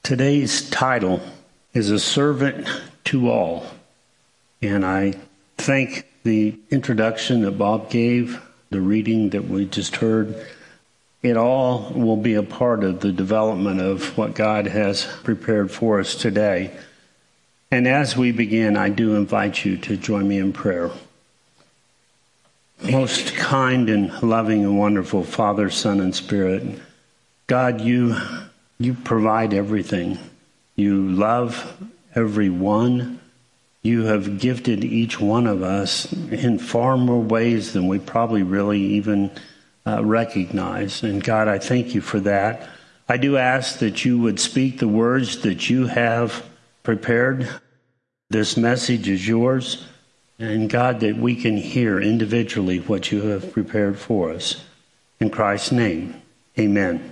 Today's title is A Servant to All. And I think the introduction that Bob gave, the reading that we just heard, it all will be a part of the development of what God has prepared for us today. And as we begin, I do invite you to join me in prayer. Most kind and loving and wonderful Father, Son, and Spirit, God, you provide everything. You love everyone. You have gifted each one of us in far more ways than we probably really even recognize. And God, I thank you for that. I do ask that you would speak the words that you have prepared. This message is yours. And God, that we can hear individually what you have prepared for us. In Christ's name, amen.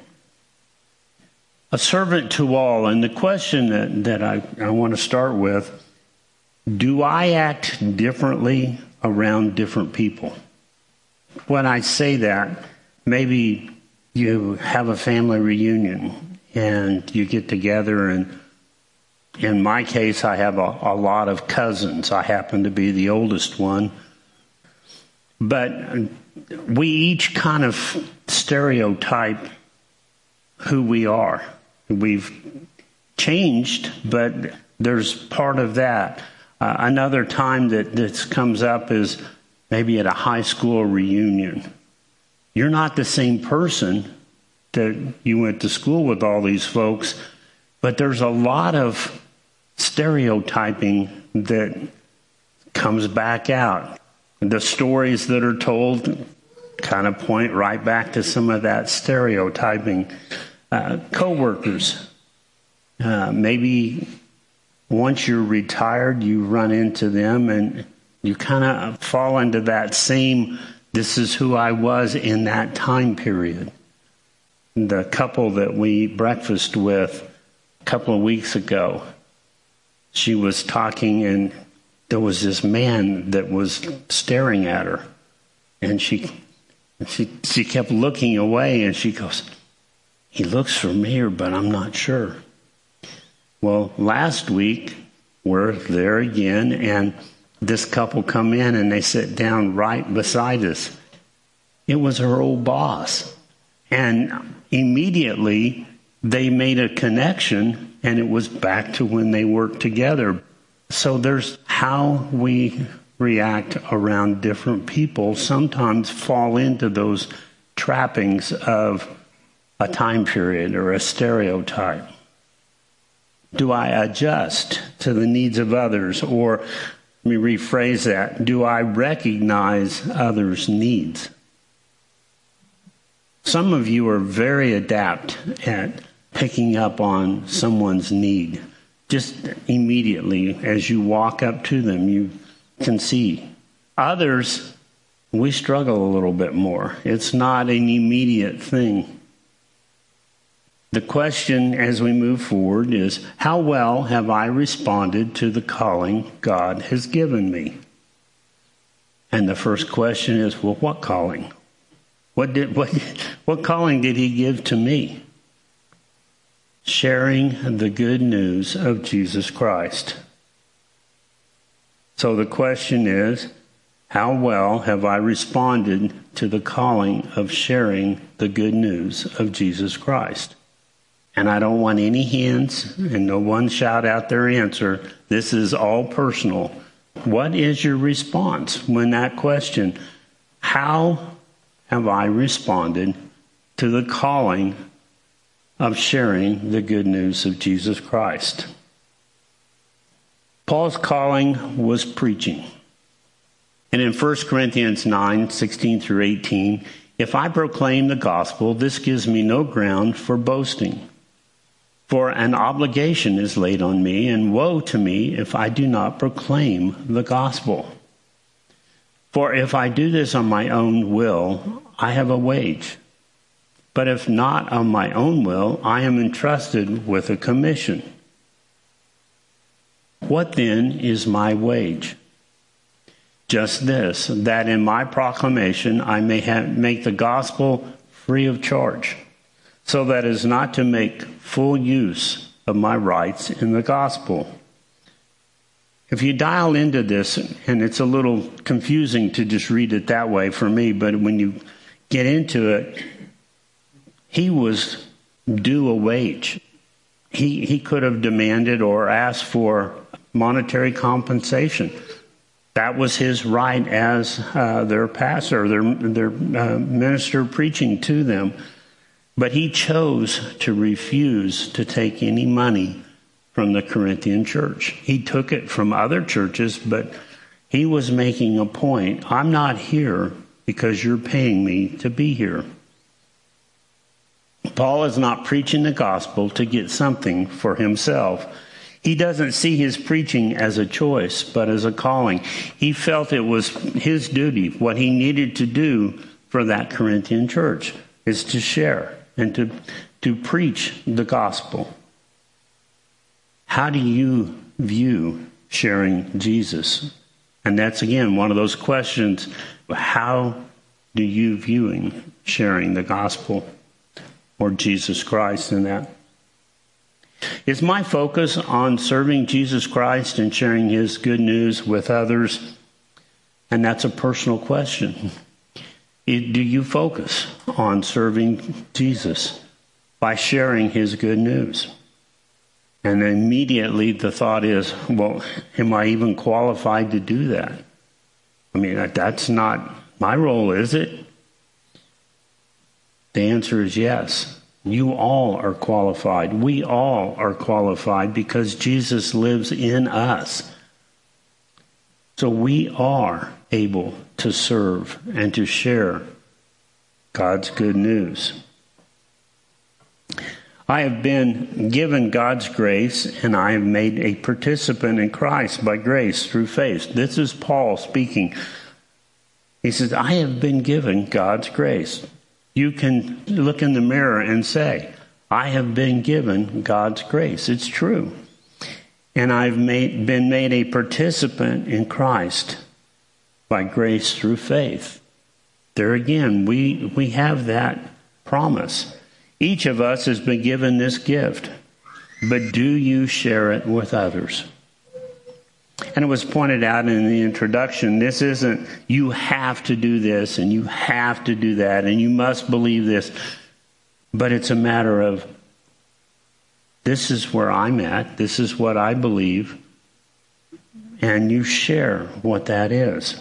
A servant to all. And the question that I want to start with, do I act differently around different people? When I say that, maybe you have a family reunion and you get together, and in my case, I have a lot of cousins. I happen to be the oldest one. But we each kind of stereotype who we are. We've changed, but there's part of that. Another time that this comes up is maybe at a high school reunion. You're not the same person that you went to school with all these folks, but there's a lot of stereotyping that comes back out. The stories that are told kind of point right back to some of that stereotyping. Co-workers, maybe once you're retired, you run into them and you kind of fall into that same, this is who I was in that time period. The couple that we breakfast with a couple of weeks ago, she was talking and there was this man that was staring at her. And she kept looking away and she goes, he looks familiar, but I'm not sure. Well, last week, we're there again, and this couple come in and they sit down right beside us. It was her old boss. And immediately, they made a connection, and it was back to when they worked together. So there's how we react around different people sometimes fall into those trappings of a time period or a stereotype. Do I adjust to the needs of others? Or let me rephrase that. Do I recognize others' needs? Some of you are very adept at picking up on someone's need. Just immediately as you walk up to them, you can see. Others, we struggle a little bit more. It's not an immediate thing. The question as we move forward is, how well have I responded to the calling God has given me? And the first question is, well, what calling? What calling did he give to me? Sharing the good news of Jesus Christ. So the question is, how well have I responded to the calling of sharing the good news of Jesus Christ? And I don't want any hands and no one shout out their answer. This is all personal. What is your response when that question, how have I responded to the calling of sharing the good news of Jesus Christ? Paul's calling was preaching. And in 1 Corinthians 9:16 through 18, if I proclaim the gospel, this gives me no ground for boasting. For an obligation is laid on me, and woe to me if I do not proclaim the gospel. For if I do this on my own will, I have a wage. But if not on my own will, I am entrusted with a commission. What then is my wage? Just this, that in my proclamation I may make the gospel free of charge, so that as not to make full use of my rights in the gospel. If you dial into this, and it's a little confusing to just read it that way for me, but when you get into it, he was due a wage. He could have demanded or asked for monetary compensation. That was his right as their pastor, their minister preaching to them. But he chose to refuse to take any money from the Corinthian church. He took it from other churches, but he was making a point. I'm not here because you're paying me to be here. Paul is not preaching the gospel to get something for himself. He doesn't see his preaching as a choice, but as a calling. He felt it was his duty, what he needed to do for that Corinthian church, is to share and to preach the gospel. How do you view sharing Jesus? And that's, again, one of those questions. How do you view sharing the gospel or Jesus Christ in that? Is my focus on serving Jesus Christ and sharing his good news with others? And that's a personal question. Do you focus on serving Jesus by sharing his good news? And immediately the thought is, well, am I even qualified to do that? I mean, that's not my role, is it? The answer is yes. You all are qualified. We all are qualified because Jesus lives in us. So we are able to serve and to share God's good news. I have been given God's grace, and I have made a participant in Christ by grace through faith. This is Paul speaking. He says, I have been given God's grace. You can look in the mirror and say, I have been given God's grace. It's true. And I've been made a participant in Christ by grace through faith. There again, we have that promise. Each of us has been given this gift, but do you share it with others? And it was pointed out in the introduction, this isn't you have to do this and you have to do that and you must believe this, but it's a matter of this is where I'm at, this is what I believe, and you share what that is.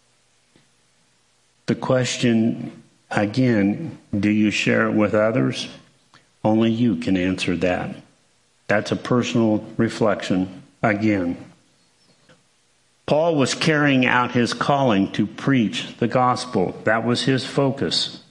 The question, again, do you share it with others? Only you can answer that. That's a personal reflection again. Paul was carrying out his calling to preach the gospel. That was his focus.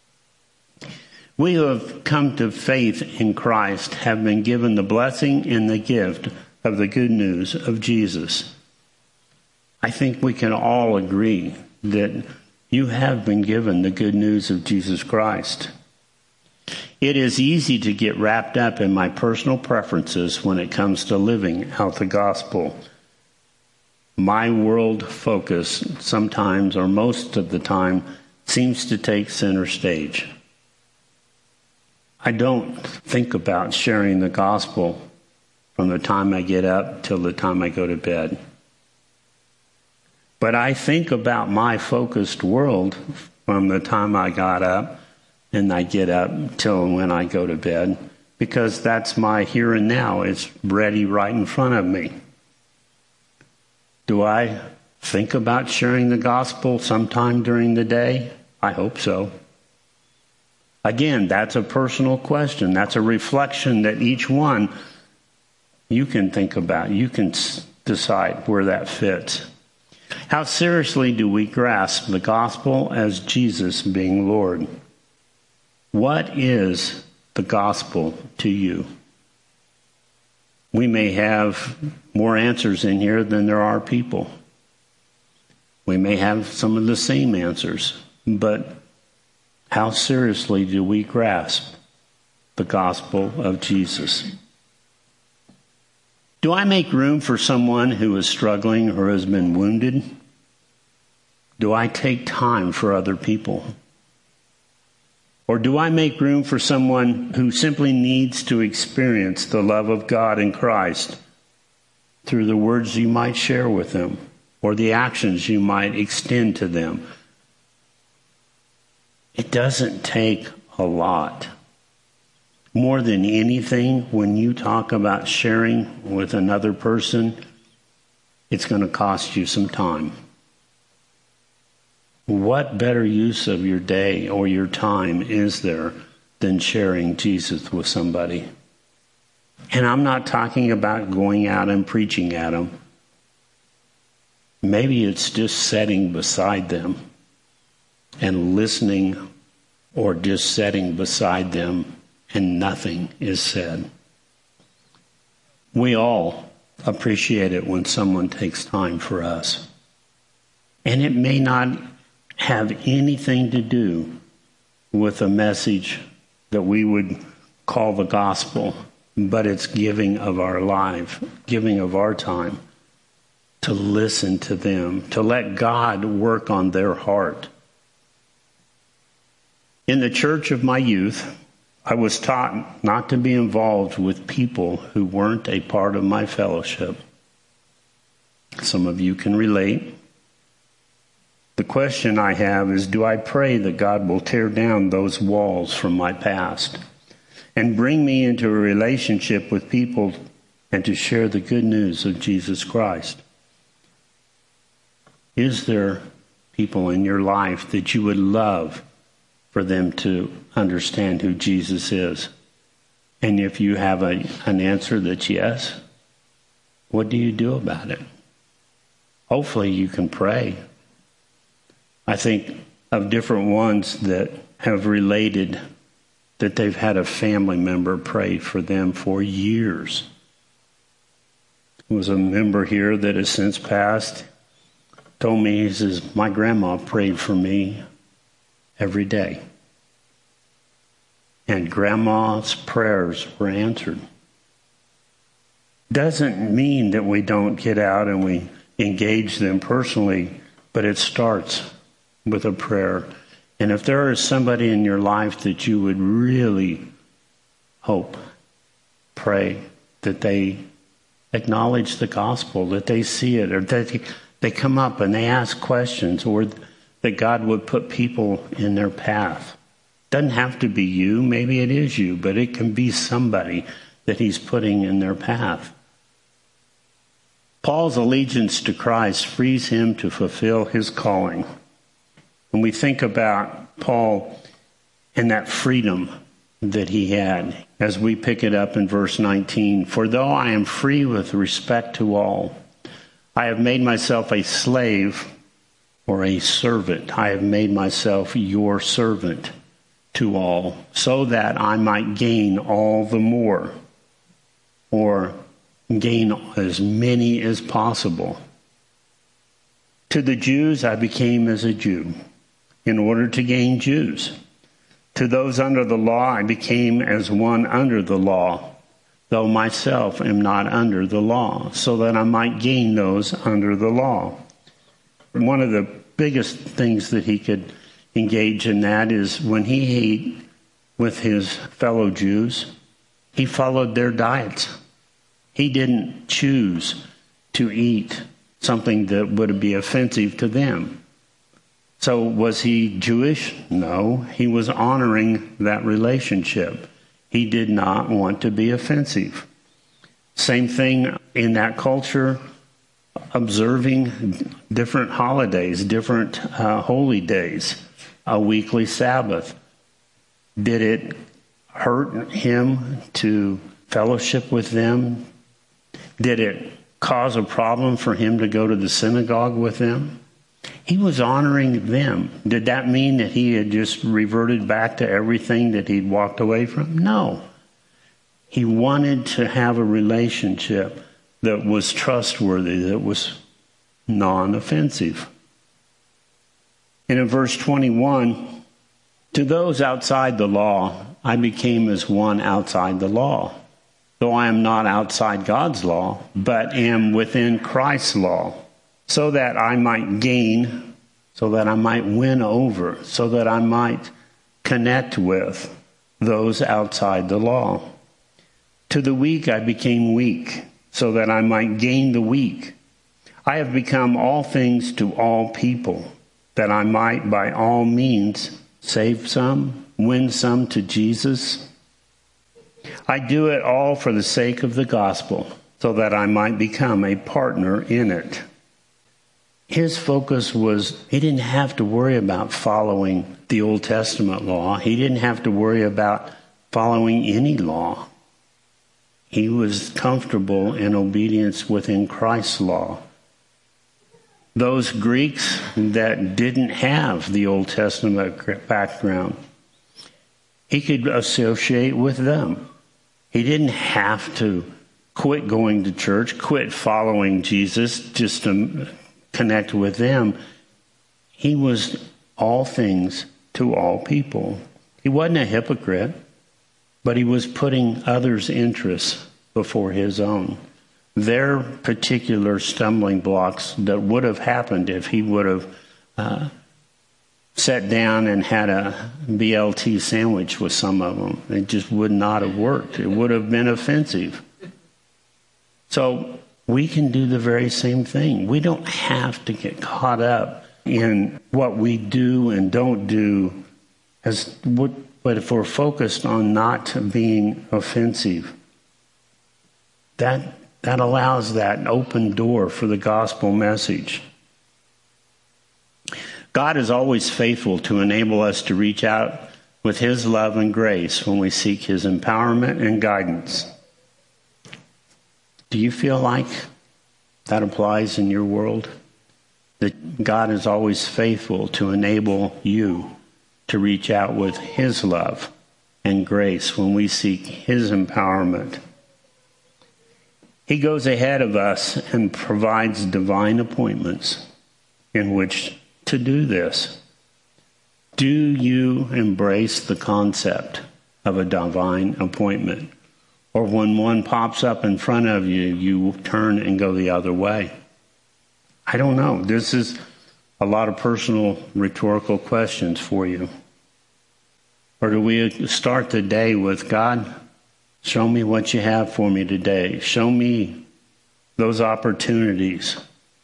We who have come to faith in Christ have been given the blessing and the gift of the good news of Jesus. I think we can all agree that you have been given the good news of Jesus Christ. It is easy to get wrapped up in my personal preferences when it comes to living out the gospel. My world focus sometimes, or most of the time, seems to take center stage. I don't think about sharing the gospel from the time I get up till the time I go to bed. But I think about my focused world from the time I got up and I get up till when I go to bed, because that's my here and now. It's ready right in front of me. Do I think about sharing the gospel sometime during the day? I hope so. Again, that's a personal question. That's a reflection that each one you can think about. You can decide where that fits. How seriously do we grasp the gospel as Jesus being Lord? What is the gospel to you? We may have more answers in here than there are people. We may have some of the same answers, but how seriously do we grasp the gospel of Jesus? Do I make room for someone who is struggling or has been wounded? Do I take time for other people? Or do I make room for someone who simply needs to experience the love of God in Christ through the words you might share with them or the actions you might extend to them? It doesn't take a lot. More than anything, when you talk about sharing with another person, it's going to cost you some time. What better use of your day or your time is there than sharing Jesus with somebody? And I'm not talking about going out and preaching at them. Maybe it's just sitting beside them and listening, or just sitting beside them and nothing is said. We all appreciate it when someone takes time for us. And it may not have anything to do with a message that we would call the gospel, but it's giving of our life, giving of our time to listen to them, to let God work on their heart. In the church of my youth, I was taught not to be involved with people who weren't a part of my fellowship. Some of you can relate. The question I have is, do I pray that God will tear down those walls from my past and bring me into a relationship with people and to share the good news of Jesus Christ? Is there people in your life that you would love for them to understand who Jesus is? And if you have an answer that's yes, what do you do about it? Hopefully you can pray. I think of different ones that have related that they've had a family member pray for them for years. There was a member here that has since passed, told me, he says, my grandma prayed for me every day. And grandma's prayers were answered. Doesn't mean that we don't get out and we engage them personally, but it starts with a prayer. And if there is somebody in your life that you would really hope, pray that they acknowledge the gospel, that they see it, or that they come up and they ask questions, or that God would put people in their path. Doesn't have to be you, maybe it is you, but it can be somebody that he's putting in their path. Paul's allegiance to Christ frees him to fulfill his calling. When we think about Paul and that freedom that he had, as we pick it up in verse 19, for though I am free with respect to all, I have made myself a slave or a servant. I have made myself your servant to all, so that I might gain all the more, or gain as many as possible. To the Jews I became as a Jew, in order to gain Jews. To those under the law I became as one under the law, though myself am not under the law, so that I might gain those under the law. One of the biggest things that he could engage in that is when he ate with his fellow Jews, he followed their diets. He didn't choose to eat something that would be offensive to them. So was he Jewish? No, he was honoring that relationship. He did not want to be offensive. Same thing in that culture, observing different holidays, different holy days, a weekly Sabbath. Did it hurt him to fellowship with them? Did it cause a problem for him to go to the synagogue with them? He was honoring them. Did that mean that he had just reverted back to everything that he'd walked away from? No. He wanted to have a relationship that was trustworthy, that was non-offensive. And in verse 21, to those outside the law, I became as one outside the law, though I am not outside God's law, but am within Christ's law, so that I might gain, so that I might win over, so that I might connect with those outside the law. To the weak I became weak, so that I might gain the weak. I have become all things to all people, that I might by all means save some, win some to Jesus. I do it all for the sake of the gospel, so that I might become a partner in it. His focus was, he didn't have to worry about following the Old Testament law. He didn't have to worry about following any law. He was comfortable in obedience within Christ's law. Those Greeks that didn't have the Old Testament background, he could associate with them. He didn't have to quit going to church, quit following Jesus just to connect with them. He was all things to all people. He wasn't a hypocrite, but he was putting others' interests before his own. Their particular stumbling blocks that would have happened if he would have sat down and had a BLT sandwich with some of them. It just would not have worked. It would have been offensive. So we can do the very same thing. We don't have to get caught up in what we do and don't do, but if we're focused on not being offensive, that allows that open door for the gospel message. God is always faithful to enable us to reach out with his love and grace when we seek his empowerment and guidance. Do you feel like that applies in your world? That God is always faithful to enable you to reach out with his love and grace when we seek his empowerment. He goes ahead of us and provides divine appointments in which to do this. Do you embrace the concept of a divine appointment? Or when one pops up in front of you, you turn and go the other way? I don't know. This is a lot of personal rhetorical questions for you. Or do we start the day with, God, show me what you have for me today. Show me those opportunities.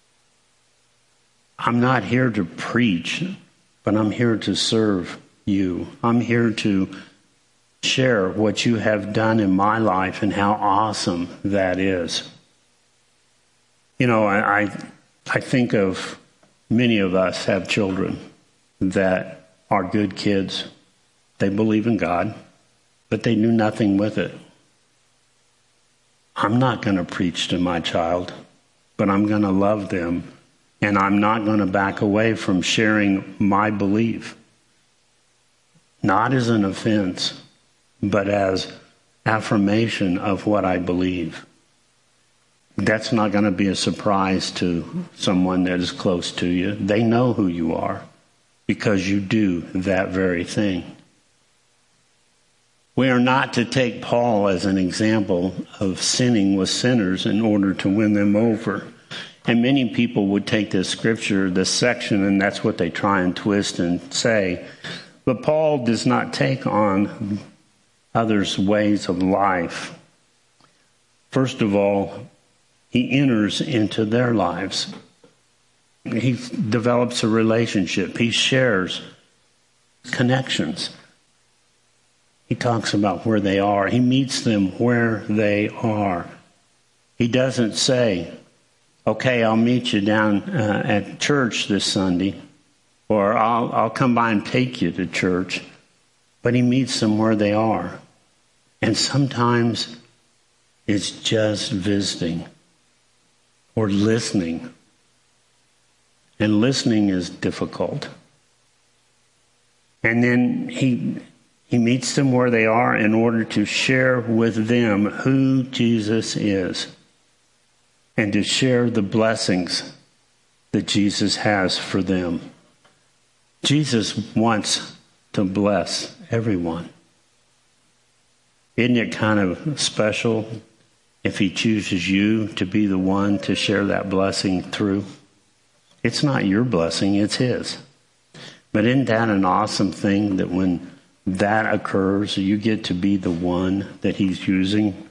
I'm not here to preach, but I'm here to serve you. I'm here to share what you have done in my life and how awesome that is. You know, I think of many of us have children that are good kids. They believe in God, but they do nothing with it. I'm not going to preach to my child, but I'm going to love them, and I'm not going to back away from sharing my belief. Not as an offense, but as affirmation of what I believe. That's not going to be a surprise to someone that is close to you. They know who you are because you do that very thing. We are not to take Paul as an example of sinning with sinners in order to win them over. And many people would take this scripture, this section, and that's what they try and twist and say. But Paul does not take on others' ways of life. First of all, he enters into their lives. He develops a relationship. He shares connections. He talks about where they are. He meets them where they are. He doesn't say, okay, I'll meet you down at church this Sunday, or I'll come by and take you to church. But he meets them where they are. And sometimes it's just visiting or listening. And listening is difficult. And then he meets them where they are in order to share with them who Jesus is and to share the blessings that Jesus has for them. Jesus wants to bless everyone. Isn't it kind of special if he chooses you to be the one to share that blessing through? It's not your blessing, it's his. But isn't that an awesome thing that when that occurs, you get to be the one that he's using.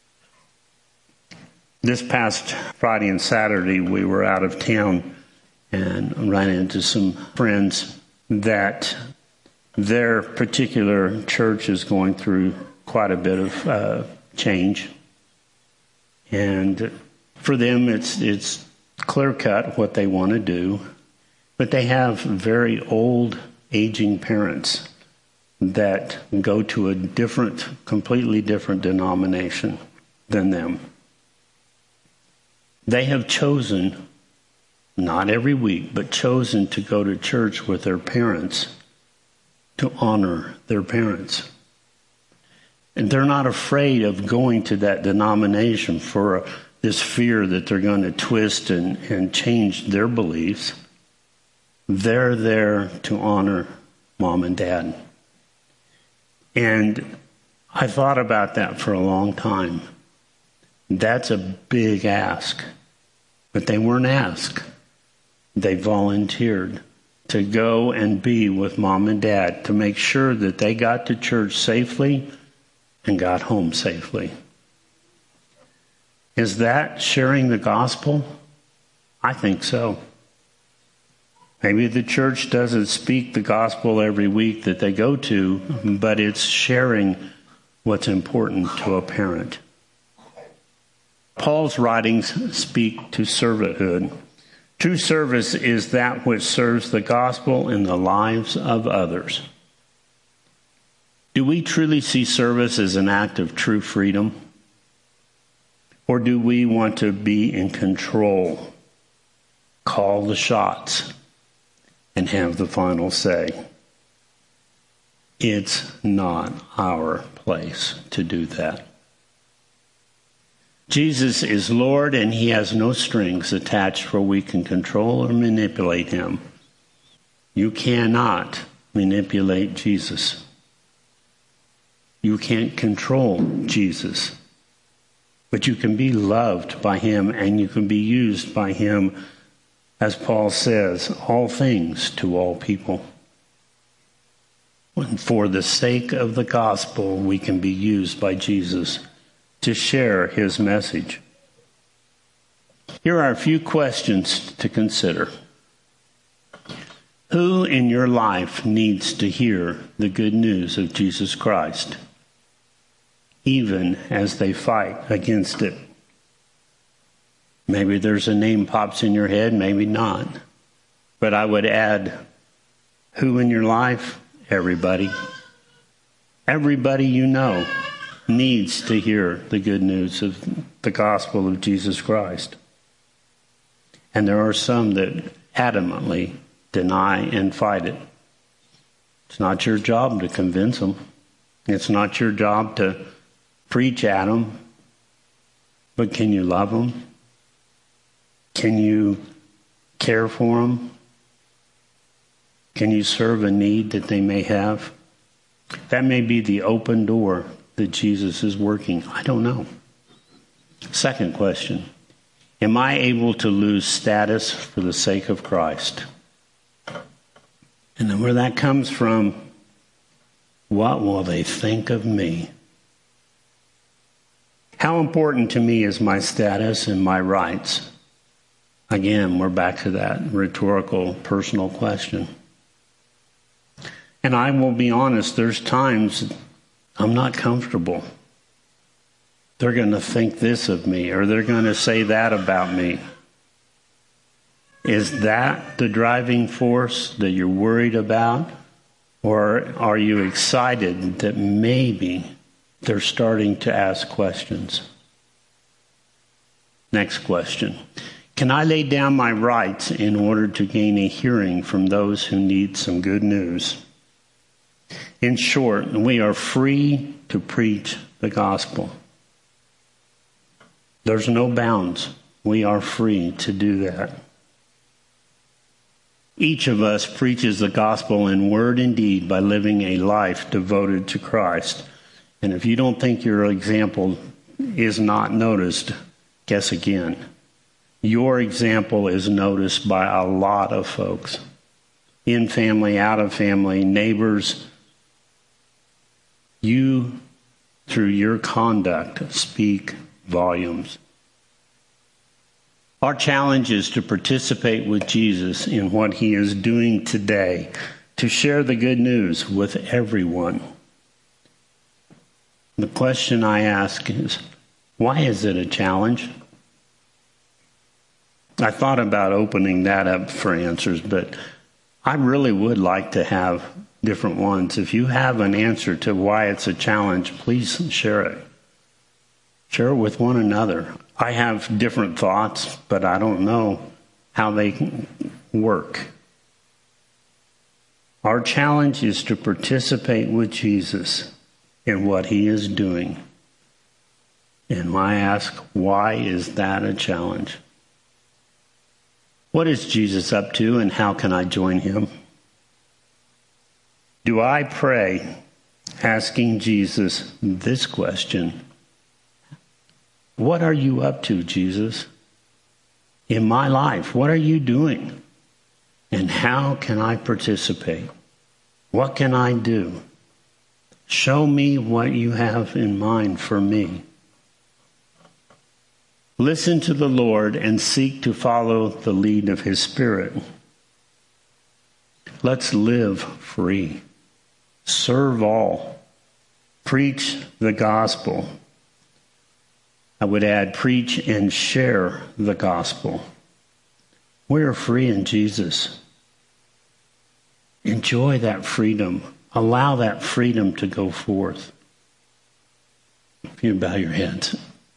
This past Friday and Saturday, we were out of town and ran into some friends that their particular church is going through quite a bit of change. And for them, it's clear-cut what they want to do. But they have very old, aging parents that go to a completely different denomination than them. They have chosen, not every week, but chosen to go to church with their parents to honor their parents. And they're not afraid of going to that denomination for this fear that they're going to twist and change their beliefs. They're there to honor mom and dad. And I thought about that for a long time. That's a big ask. But they weren't asked. They volunteered to go and be with mom and dad to make sure that they got to church safely and got home safely. Is that sharing the gospel? I think so. Maybe the church doesn't speak the gospel every week that they go to, but it's sharing what's important to a parent. Paul's writings speak to servanthood. True service is that which serves the gospel in the lives of others. Do we truly see service as an act of true freedom? Or do we want to be in control, call the shots, and have the final say? It's not our place to do that. Jesus is Lord, and he has no strings attached where we can control or manipulate him. You cannot manipulate Jesus. You can't control Jesus. But you can be loved by him, and you can be used by him, as Paul says, all things to all people. And for the sake of the gospel, we can be used by Jesus to share his message. Here are a few questions to consider. Who in your life needs to hear the good news of Jesus Christ, even as they fight against it? Maybe there's a name pops in your head, maybe not. But I would add, who in your life? Everybody. Everybody you know needs to hear the good news of the gospel of Jesus Christ. And there are some that adamantly deny and fight it. It's not your job to convince them. It's not your job to preach at them. But can you love them? Can you care for them? Can you serve a need that they may have? That may be the open door that Jesus is working. I don't know. Second question. Am I able to lose status for the sake of Christ? And then where that comes from, what will they think of me? How important to me is my status and my rights? Again, we're back to that rhetorical, personal question. And I will be honest, there's times I'm not comfortable. They're going to think this of me, or they're going to say that about me. Is that the driving force that you're worried about? Or are you excited that maybe they're starting to ask questions? Next question. Can I lay down my rights in order to gain a hearing from those who need some good news? In short, we are free to preach the gospel. There's no bounds. We are free to do that. Each of us preaches the gospel in word and deed by living a life devoted to Christ. And if you don't think your example is not noticed, guess again. Your example is noticed by a lot of folks. In family, out of family, neighbors, You, through your conduct, speak volumes. Our challenge is to participate with Jesus in what he is doing today, to share the good news with everyone. The question I ask is, why is it a challenge? I thought about opening that up for answers, but I really would like to have different ones. If you have an answer to why it's a challenge, please share it. Share it with one another. I have different thoughts, but I don't know how they work. Our challenge is to participate with Jesus in what he is doing. And I ask, why is that a challenge? What is Jesus up to, and how can I join him? Do I pray asking Jesus this question? What are you up to, Jesus? In my life, what are you doing? And how can I participate? What can I do? Show me what you have in mind for me. Listen to the Lord and seek to follow the lead of his Spirit. Let's live free. Serve all. Preach the gospel. I would add, preach and share the gospel. We are free in Jesus. Enjoy that freedom. Allow that freedom to go forth. If you bow your heads.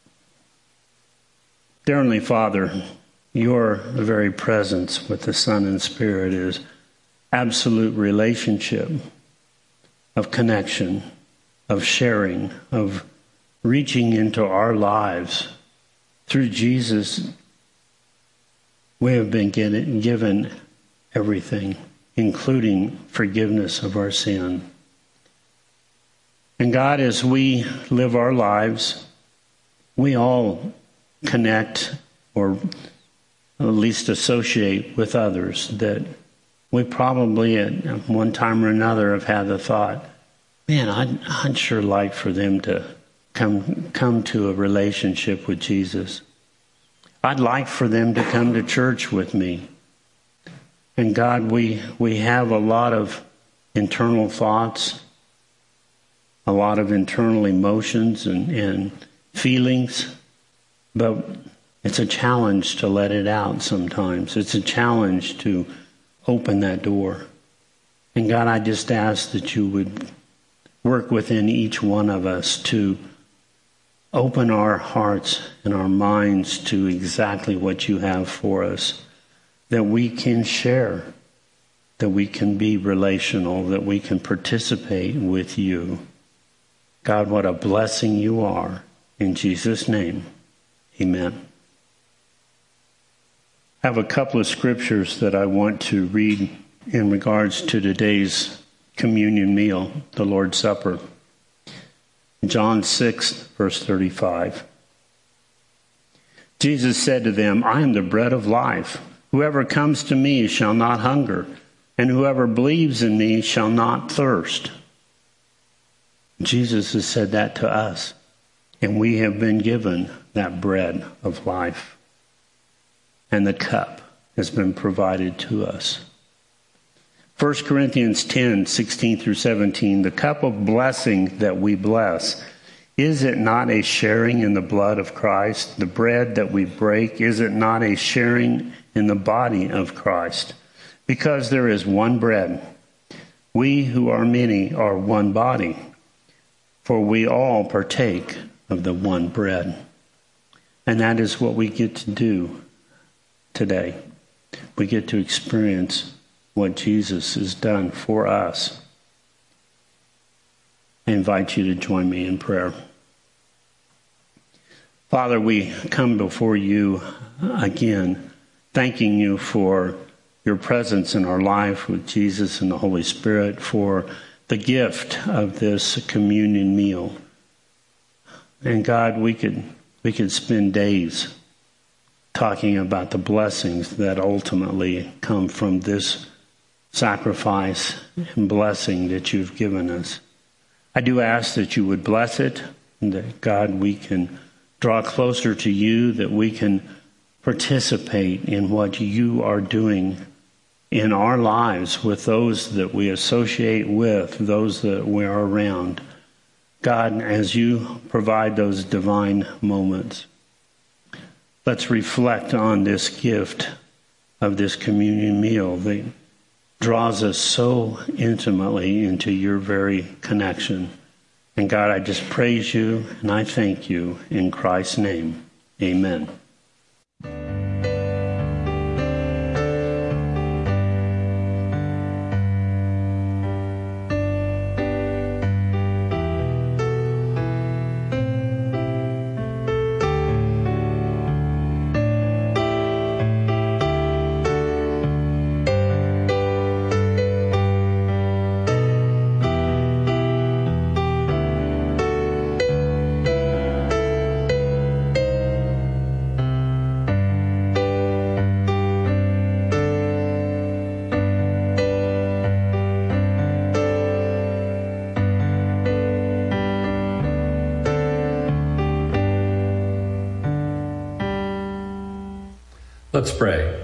Dear Heavenly Father, your very presence with the Son and Spirit is absolute relationship, of connection, of sharing, of reaching into our lives. Through Jesus, we have been given everything, including forgiveness of our sin. And God, as we live our lives, we all connect or at least associate with others that we probably at one time or another have had the thought, man, I'd sure like for them to come to a relationship with Jesus. I'd like for them to come to church with me. And God, we have a lot of internal thoughts, a lot of internal emotions and feelings, but it's a challenge to let it out sometimes. It's a challenge to open that door. And God, I just ask that you would work within each one of us to open our hearts and our minds to exactly what you have for us, that we can share, that we can be relational, that we can participate with you. God, what a blessing you are. In Jesus' name, amen. I have a couple of scriptures that I want to read in regards to today's communion meal, the Lord's Supper. John 6, verse 35. Jesus said to them, I am the bread of life. Whoever comes to me shall not hunger, and whoever believes in me shall not thirst. Jesus has said that to us, and we have been given that bread of life. And the cup has been provided to us. 1 Corinthians 10, 16 through 17, the cup of blessing that we bless, is it not a sharing in the blood of Christ? The bread that we break, is it not a sharing in the body of Christ? Because there is one bread. We who are many are one body, for we all partake of the one bread. And that is what we get to do today. We get to experience what Jesus has done for us. I invite you to join me in prayer. Father, we come before you again, thanking you for your presence in our life with Jesus and the Holy Spirit, for the gift of this communion meal. And God, we could spend days talking about the blessings that ultimately come from this sacrifice and blessing that you've given us. I do ask that you would bless it, and that, God, we can draw closer to you, that we can participate in what you are doing in our lives with those that we associate with, those that we are around. God, as you provide those divine moments, let's reflect on this gift of this communion meal that draws us so intimately into your very connection. And God, I just praise you and I thank you in Christ's name. Amen. Let's pray.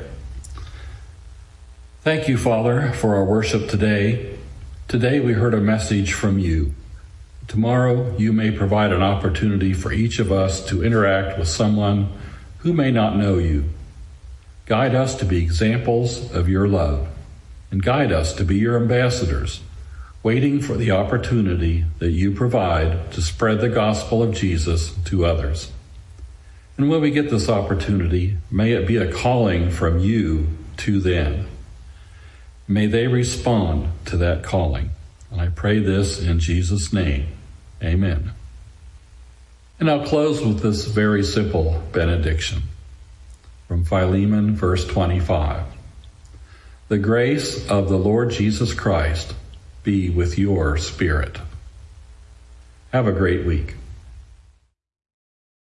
Thank you, Father, for our worship today. Today we heard a message from you. Tomorrow you may provide an opportunity for each of us to interact with someone who may not know you. Guide us to be examples of your love, and guide us to be your ambassadors, waiting for the opportunity that you provide to spread the gospel of Jesus to others. And when we get this opportunity, may it be a calling from you to them. May they respond to that calling. And I pray this in Jesus' name. Amen. And I'll close with this very simple benediction from Philemon, verse 25. The grace of the Lord Jesus Christ be with your spirit. Have a great week.